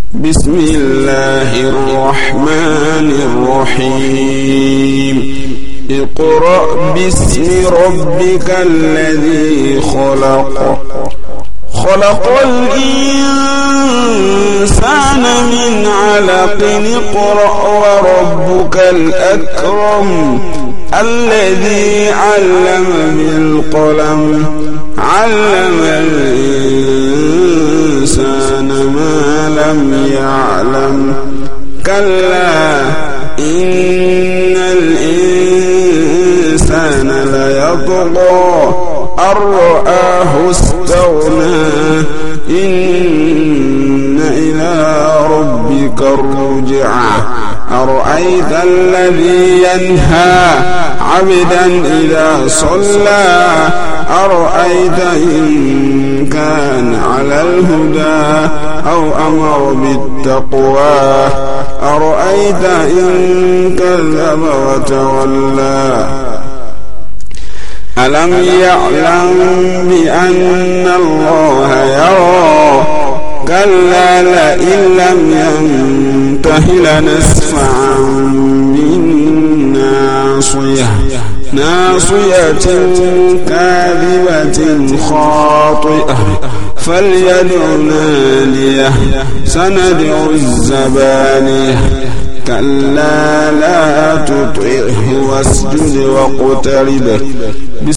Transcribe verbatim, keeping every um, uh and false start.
بسم الله الرحمن الرحيم اقرأ باسم ربك الذي خلق خلق الإنسان من علق اقرأ وربك الأكرم الذي علم بالقلم علم الإنسان ما لم يعلم كلا إن الإنسان ليطغى أن رآه استغنى إن إلى ربك الرجعى أرأيت الذي ينهى عبدا إذا صلى أرأيت إن كان على الهدى أو أمر بالتقوى أرأيت إن كذب وتولى ألم يعلم بأن الله يرى كلا لئن لم ينته لنسفعا بالناصية ناصية كاذبة خاطئة فليدع ناديه سندع الزبانية كلا لا تطعه واسجد واقترب.